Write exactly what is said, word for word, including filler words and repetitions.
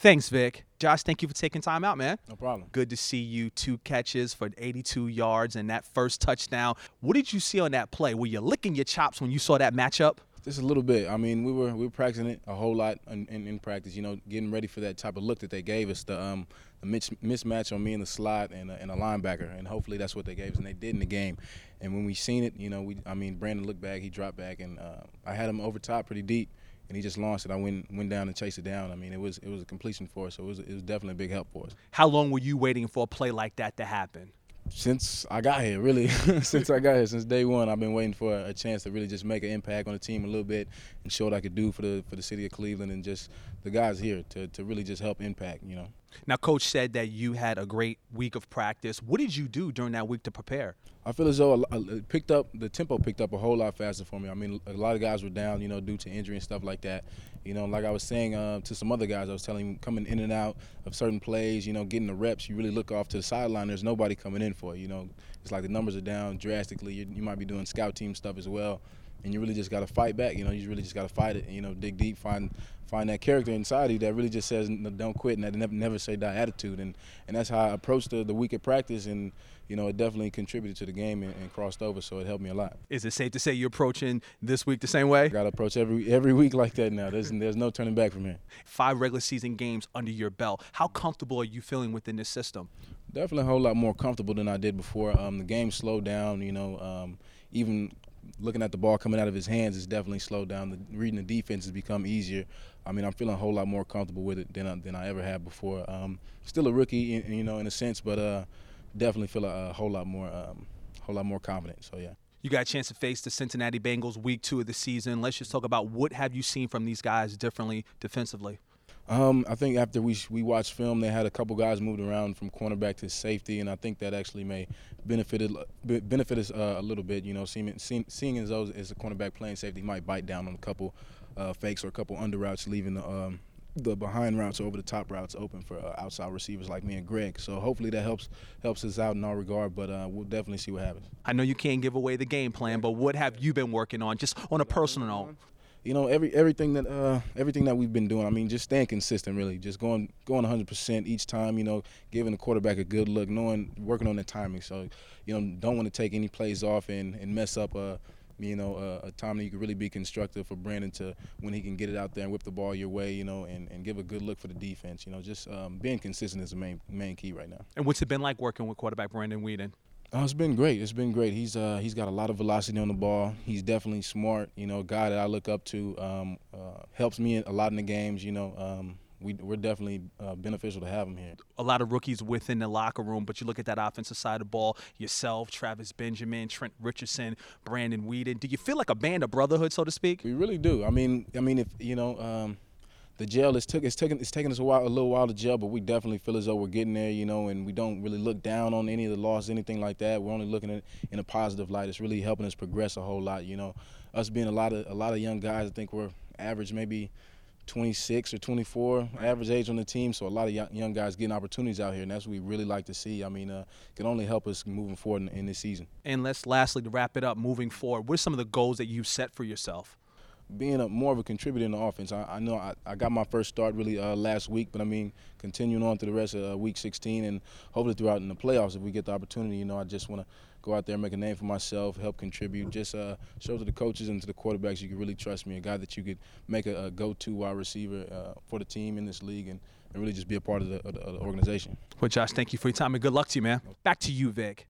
Thanks, Vic. Josh, thank you for taking time out, man. No problem. Good to see you. Two catches for eighty-two yards and that first touchdown. What did you see on that play? Were you licking your chops when you saw that matchup? Just a little bit. I mean, we were we were practicing it a whole lot in, in, in practice. You know, getting ready for that type of look that they gave us, the um the mismatch on me in the slot and a, and a linebacker, and hopefully that's what they gave us, and they did in the game. And when we seen it, you know, we I mean, Brandon looked back, he dropped back, and uh, I had him over top pretty deep, and he just launched it. I went went down and chased it down. I mean, it was it was a completion for us, so it was it was definitely a big help for us. How long were you waiting for a play like that to happen? Since I got here, really. Since I got here, since day one, I've been waiting for a chance to really just make an impact on the team a little bit and show what I could do for the for the city of Cleveland and just the guys here to, to really just help impact, you know. Now, Coach said that you had a great week of practice. What did you do during that week to prepare? I feel as though it picked up, the tempo picked up a whole lot faster for me. I mean, a lot of guys were down, you know, due to injury and stuff like that. You know, like I was saying uh, to some other guys, I was telling them coming in and out of certain plays, you know, getting the reps, you really look off to the sideline, there's nobody coming in for it, you know. It's like the numbers are down drastically. You, you might be doing scout team stuff as well, and you really just got to fight back. You know, you really just got to fight it, you know, dig deep, find find that character inside you that really just says don't quit and that never, never say die attitude. And, and that's how I approached the, the week of practice, and, you know, it definitely contributed to the game and, and crossed over, so it helped me a lot. Is it safe to say you're approaching this week the same way? Got to approach every every week like that now. There's, there's no turning back from here. Five regular season games under your belt. How comfortable are you feeling within this system? Definitely a whole lot more comfortable than I did before. Um, the game slowed down, you know, um, even looking at the ball coming out of his hands is definitely slowed down. The, reading the defense has become easier. I mean, I'm feeling a whole lot more comfortable with it than I, than I ever have before. Um, still a rookie, in, you know, in a sense, but uh, definitely feel a, a whole lot more, um, whole lot more confident. So yeah. You got a chance to face the Cincinnati Bengals week two of the season. Let's just talk about what have you seen from these guys differently defensively. Um, I think after we we watched film, they had a couple guys moved around from cornerback to safety, and I think that actually may benefit benefit us uh, a little bit. You know, seeing seeing, seeing as though as a cornerback playing safety might bite down on a couple uh, fakes or a couple under routes, leaving the um, the behind routes over the top routes open for uh, outside receivers like me and Greg. So hopefully that helps helps us out in our regard, but uh, we'll definitely see what happens. I know you can't give away the game plan, but what have you been working on, just on a personal note? You know, every everything that uh, everything that we've been doing. I mean, just staying consistent, really, just going going one hundred percent each time. You know, giving the quarterback a good look, knowing, working on the timing. So, you know, don't want to take any plays off and, and mess up a, you know, a, a time that you could really be constructive for Brandon to when he can get it out there and whip the ball your way. You know, and, and give a good look for the defense. You know, just um, being consistent is the main main key right now. And what's it been like working with quarterback Brandon Weeden? Oh, it's been great. It's been great. He's uh, he's got a lot of velocity on the ball. He's definitely smart. You know, a guy that I look up to. Um, uh, helps me a lot in the games. You know, um, we we're definitely uh, beneficial to have him here. A lot of rookies within the locker room, but you look at that offensive side of the ball. Yourself, Travis Benjamin, Trent Richardson, Brandon Weeden. Do you feel like a band of brotherhood, so to speak? We really do. I mean, I mean, if you know. Um, The gel is took it's taken it's taken us a while a little while to gel, but we definitely feel as though we're getting there, you know, and we don't really look down on any of the losses, anything like that. We're only looking at it in a positive light. It's really helping us progress a whole lot, you know. Us being a lot of a lot of young guys, I think we're average maybe twenty-six or twenty-four average age on the team, so a lot of young, young guys getting opportunities out here, and that's what we really like to see. I mean, uh, it can only help us moving forward in, in this season. And let's lastly, to wrap it up, moving forward, what are some of the goals that you've set for yourself? Being a, more of a contributor in the offense. I, I know I, I got my first start really uh, last week, but I mean, continuing on through the rest of uh, week sixteen and hopefully throughout in the playoffs if we get the opportunity, you know, I just want to go out there and make a name for myself, help contribute, just uh, show to the coaches and to the quarterbacks you can really trust me, a guy that you could make a, a go-to wide receiver uh, for the team in this league and, and really just be a part of the, of the, of the organization. Well, Josh, thank you for your time and good luck to you, man. Back to you, Vic.